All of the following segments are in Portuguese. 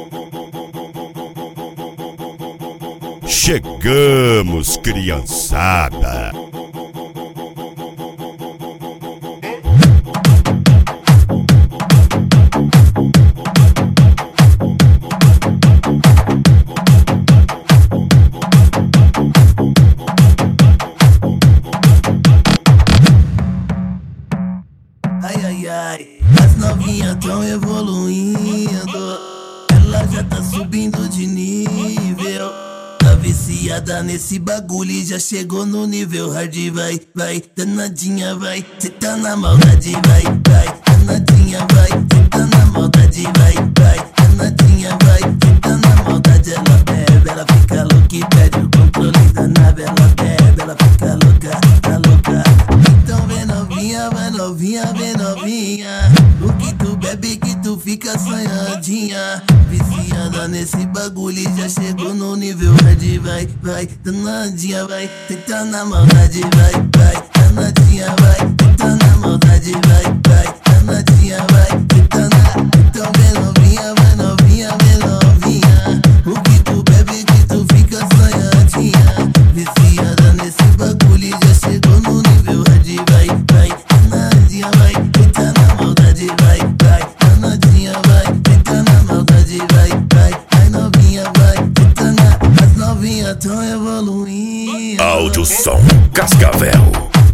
Chegamos, criançada. Ai, ai, ai, as novinhas tão evoluindo. Ela já tá subindo de nível. Tá viciada nesse bagulho e já chegou no nível hard. Vai, vai, danadinha, vai. Cê tá na maldade, vai, vai. Danadinha, vai. Cê tá na maldade, vai, vai. Danadinha, vai. Cê tá na maldade, ela bebe. Ela fica louca e pede o controle da nave. Ela bebe, ela fica louca, tá louca. Então vem novinha, vai novinha, vem novinha. O que tu bebe que tu fica sonhadinha. Viciada nesse bagulho e já chegou no nível hard. Vai, vai, danadinha, vai. Cê tá na maldade, vai, vai. Danadinha, vai. Cê tá na maldade, vai, vai. Danadinha, vai. Cê tá na... Então vem novinha, vai novinha, vem novinha. O que tu bebe que tu fica sonhadinha. Viciada nesse bagulho e já chegou no nível hard. Vai, vai, danadinha, vai. Cê tá na maldade, vai, vai. Danadinha, vai. Cê tá na maldade, vai, vai. Vai novinha, vai. Cê tá na... As novinhas tão evoluindo. Áudio som Cascavel.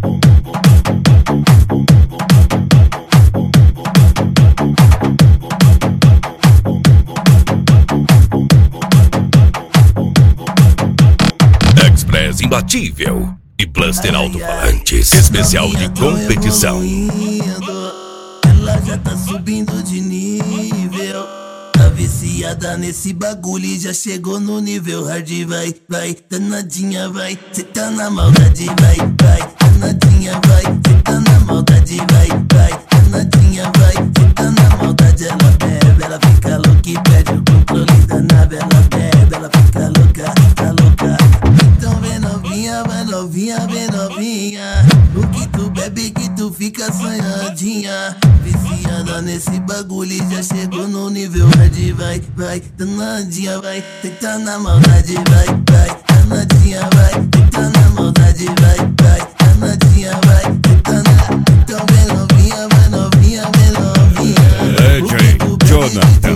Express imbatível e Blaster alto-falantes especial de competição. Ela já tá subindo de nível. Tá viciada nesse bagulho e já chegou no nível hard. Vai, vai, danadinha, vai. Cê tá na maldade, vai, vai. Danadinha, vai. Cê tá na maldade, vai, vai. Danadinha, vai. Cê tá na maldade, ela bebe. Ela fica louca e pede o controle da nave. Ela bebe, ela fica louca, tá louca. Então vem novinha, vai novinha, vem novinha. O que tu bebe que tu fica sonhadinha. Viciada nesse bagulho e já chegou no nível hard. Vai, vai, danadinha, vai. Cê tá na maldade, vai, vai. Danadinha, vai. Cê tá na maldade, vai, vai. Danadinha, vai. Cê tá na... Então vem novinha, vai novinha, vem novinha. DJ Jonathan